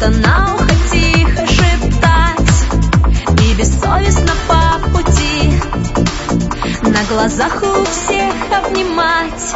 что-то на ухо тихо шептать и бессовестно по пути на глазах у всех обнимать.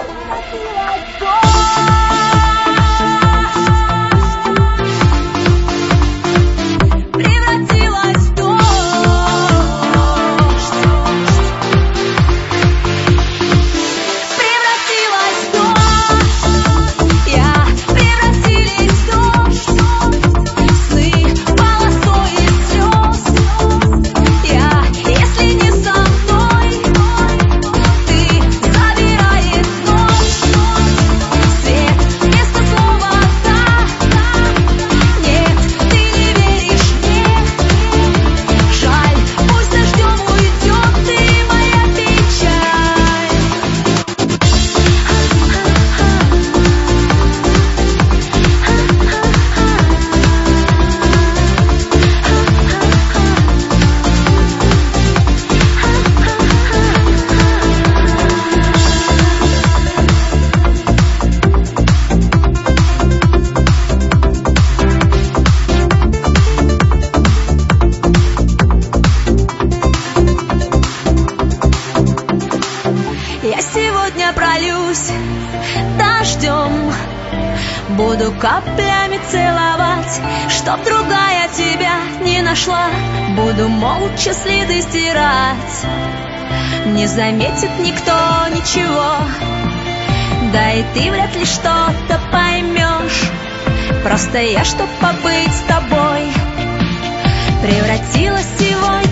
Я сегодня прольюсь дождем, буду каплями целовать, чтоб другая тебя не нашла. Буду молча следы стирать, не заметит никто ничего, да и ты вряд ли что-то поймешь. Просто я, чтоб побыть с тобой, превратилась сегодня